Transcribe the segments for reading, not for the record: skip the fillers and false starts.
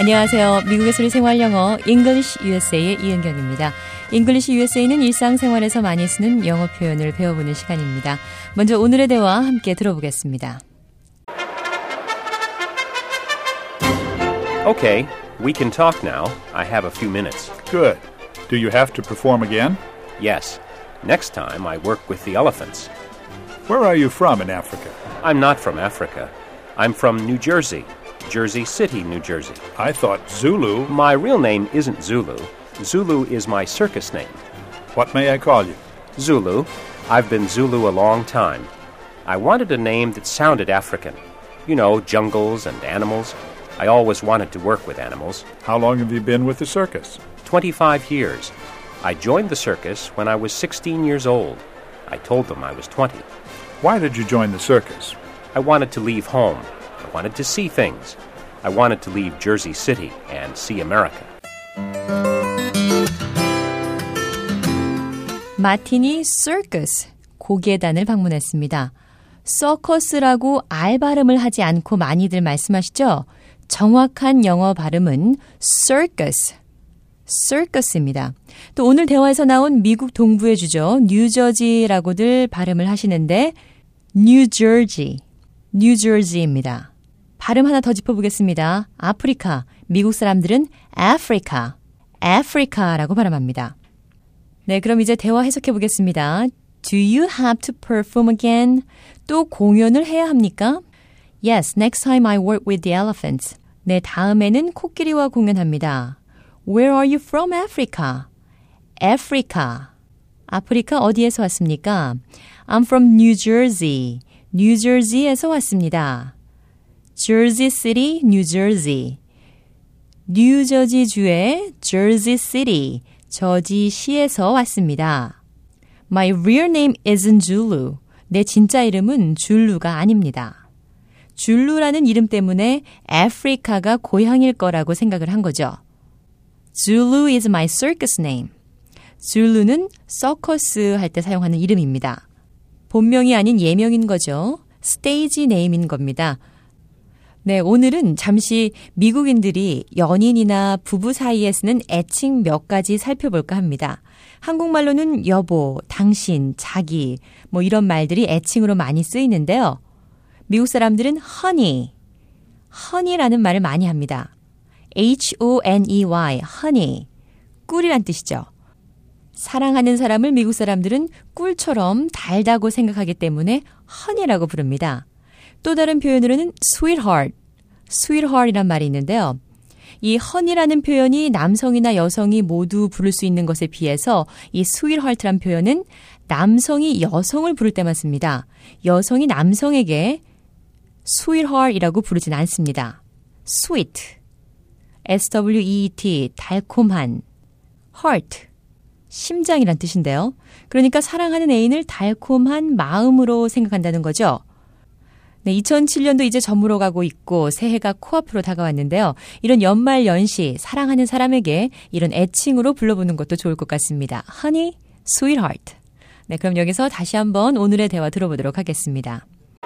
안녕하세요. 미국의 소리 생활 영어 English USA의 이은경입니다. English USA는 일상생활에서 많이 쓰는 영어 표현을 배워보는 시간입니다. 먼저 오늘의 대화 함께 들어보겠습니다. Okay, we can talk now. I have a few minutes. Good. Do you have to perform again? Yes. Next time I work with the elephants. Where are you from in Africa? I'm not from Africa. I'm from New Jersey, Jersey City, New Jersey. I thought Zulu. My real name isn't Zulu. Zulu is my circus name. What may I call you? Zulu. I've been Zulu a long time. I wanted a name that sounded African. You know, jungles and animals. I always wanted to work with animals. How long have you been with the circus? 25 years. I joined the circus when I was 16 years old. I told them I was 20. Why did you join the circus? I wanted to leave home. I wanted to see things. I wanted to leave Jersey City and see America. 마티니 서커스 고개단을 방문했습니다. 서커스라고 R 발음을 하지 않고 많이들 말씀하시죠? 정확한 영어 발음은 circus, circus입니다. 또 오늘 대화에서 나온 미국 동부의 주죠. 뉴저지라고들 발음을 하시는데 뉴저지, 뉴저지입니다. 발음 하나 더 짚어보겠습니다. 아프리카, 미국 사람들은 아프리카, 아프리카라고 발음합니다. 네, 그럼 이제 대화 해석해 보겠습니다. Do you have to perform again? 또 공연을 해야 합니까? Yes, next time I work with the elephants. 네, 다음에는 코끼리와 공연합니다. Where are you from, Africa? Africa. 아프리카 어디에서 왔습니까? I'm from New Jersey. New Jersey에서 왔습니다. Jersey City, New Jersey. 뉴저지주의 Jersey City, 저지시에서 왔습니다. My real name isn't Zulu. 내 진짜 이름은 줄루가 아닙니다. 줄루라는 이름 때문에 아프리카가 고향일 거라고 생각을 한 거죠. Zulu is my circus name. 줄루는 서커스 할 때 사용하는 이름입니다. 본명이 아닌 예명인 거죠. 스테이지 네임인 겁니다. 네, 오늘은 잠시 미국인들이 연인이나 부부 사이에 쓰는 애칭 몇 가지 살펴볼까 합니다. 한국말로는 여보, 당신, 자기 뭐 이런 말들이 애칭으로 많이 쓰이는데요. 미국 사람들은 honey, honey라는 말을 많이 합니다. H-O-N-E-Y, honey, 꿀이란 뜻이죠. 사랑하는 사람을 미국 사람들은 꿀처럼 달다고 생각하기 때문에 honey라고 부릅니다. 또 다른 표현으로는 sweetheart, sweetheart이란 말이 있는데요. 이 honey라는 표현이 남성이나 여성이 모두 부를 수 있는 것에 비해서 이 sweetheart란 표현은 남성이 여성을 부를 때만 씁니다. 여성이 남성에게 sweetheart이라고 부르진 않습니다. sweet, S-W-E-E-T, 달콤한, heart, 심장이란 뜻인데요. 그러니까 사랑하는 애인을 달콤한 마음으로 생각한다는 거죠. 네, 2007년도 이제 저물어 가고 있고 새해가 코앞으로 다가왔는데요. 이런 연말 연시 사랑하는 사람에게 이런 애칭으로 불러보는 것도 좋을 것 같습니다. Honey, sweetheart. 네, 그럼 여기서 다시 한번 오늘의 대화 들어보도록 하겠습니다.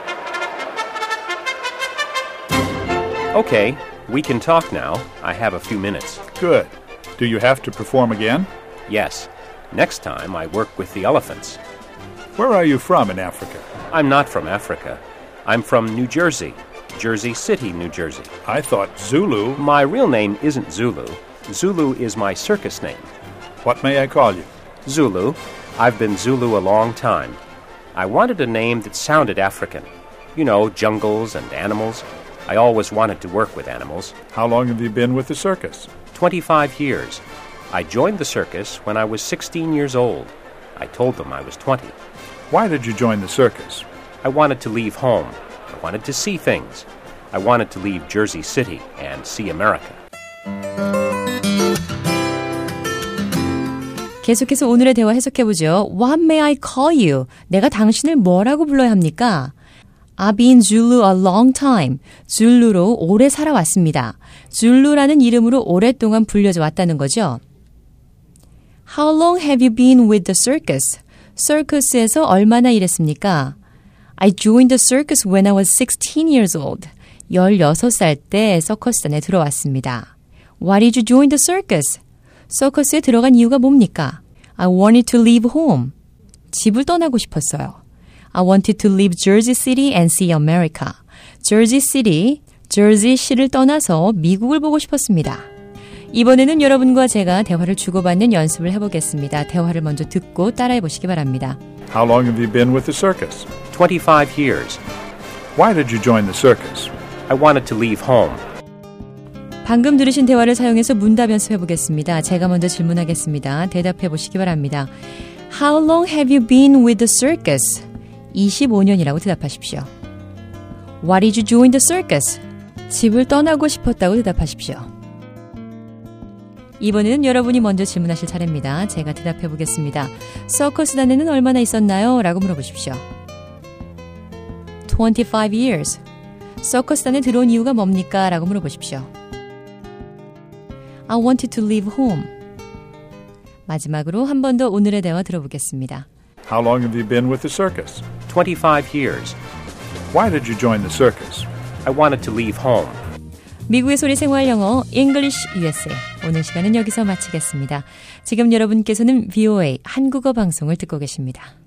Okay, we can talk now. I have a few minutes. Good. Do you have to perform again? Yes. Next time I work with the elephants. Where are you from in Africa? I'm not from Africa. I'm from New Jersey, Jersey City, New Jersey. I thought Zulu. My real name isn't Zulu. Zulu is my circus name. What may I call you? Zulu. I've been Zulu a long time. I wanted a name that sounded African. You know, jungles and animals. I always wanted to work with animals. How long have you been with the circus? 25 years. I joined the circus when I was 16 years old. I told them I was 20. Why did you join the circus? I wanted to leave home. I wanted to see things. I wanted to leave Jersey City and see America. 계속해서 오늘의 대화 해석해보죠. What may I call you? 내가 당신을 뭐라고 불러야 합니까? I've been Zulu a long time. 줄루로 오래 살아왔습니다. 줄루라는 이름으로 오랫동안 불려져 왔다는 거죠. How long have you been with the circus? 서커스에서 얼마나 일했습니까? I joined the circus when I was 16 years old. 16살 때 서커스단에 들어왔습니다. Why did you join the circus? 서커스에 들어간 이유가 뭡니까? I wanted to leave home. 집을 떠나고 싶었어요. I wanted to leave Jersey City and see America. Jersey City, Jersey시를 떠나서 미국을 보고 싶었습니다. 이번에는 여러분과 제가 대화를 주고받는 연습을 해보겠습니다. 대화를 먼저 듣고 따라해 보시기 바랍니다. How long have you been with the circus? 25 years. Why did you join the circus? I wanted to leave home. 방금 들으신 대화를 사용해서 문답 연습해 보겠습니다. 제가 먼저 질문하겠습니다. 대답해 보시기 바랍니다. How long have you been with the circus? 25년이라고 대답하십시오. Why did you join the circus? 집을 떠나고 싶었다고 대답하십시오. 이번에는 여러분이 먼저 질문하실 차례입니다. 제가 대답해 보겠습니다. 서커스단에는 얼마나 있었나요? 라고 물어보십시오. 25 years. 서커스단에 들어온 이유가 뭡니까? 라고 물어보십시오. I wanted to leave home. 마지막으로 한 번 더 오늘의 대화 들어보겠습니다. How long have you been with the circus? 25 years. Why did you join the circus? I wanted to leave home. 미국의 소리 생활 영어 English USA. 오늘 시간은 여기서 마치겠습니다. 지금 여러분께서는 VOA 한국어 방송을 듣고 계십니다.